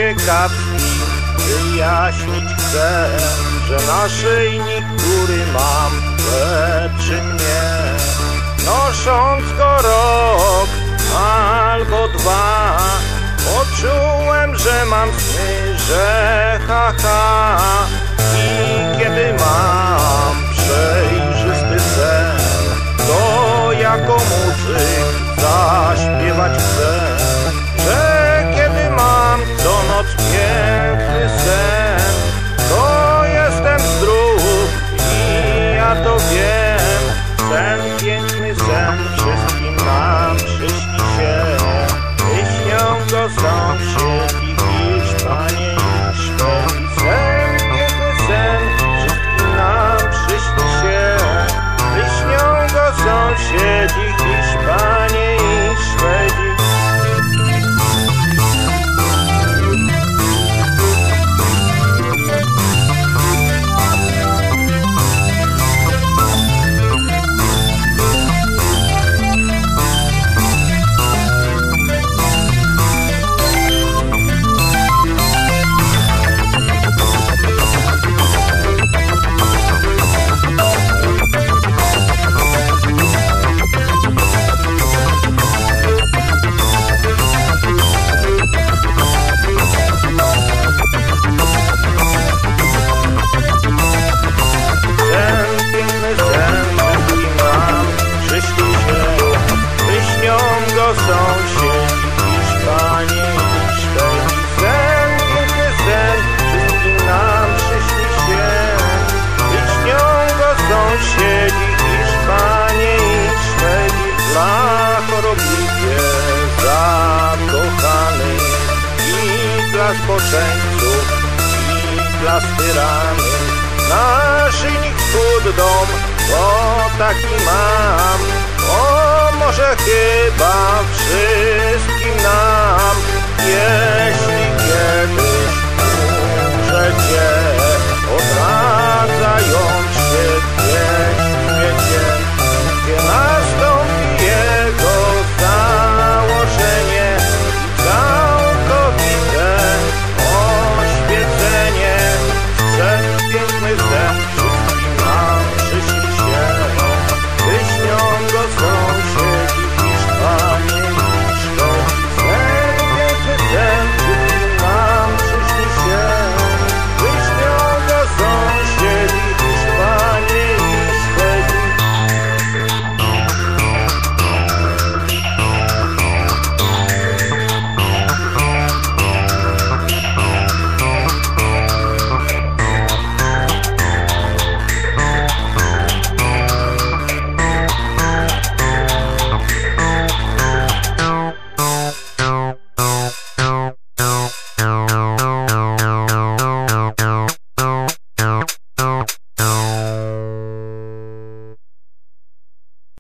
ciekawski wyjaśnić chcę, że naszyjnik, który mam, leczy mnie. Nosząc go rok albo dwa, poczułem, że mam sny, że i kiedy mam przejrzysty sen, to jako muzyk zaśpiewać chcę, że kiedy mam co noc piękny sen, to jestem zdrów i ja to wiem. Sen, piękny sen, wszystkim nam przyśni się, wyśnią go sąsiedzi, Hiszpanie i Szwedzi. Sen, piękny sen, wszystkim nam przyśni się, wyśnią go sąsiedzi, Hiszpanie i Szwedzi. Sąsiedzi, Hiszpanie i Szwedzi. Sen, piękny sen, wszystkim nam przyśni się, wyśnią go sąsiedzi, Hiszpanie i Szwedzi. Dla chorobliwie zakochanych i dla zboczeńców i dla styranych, naszyjnik cud dom, bo taki mam.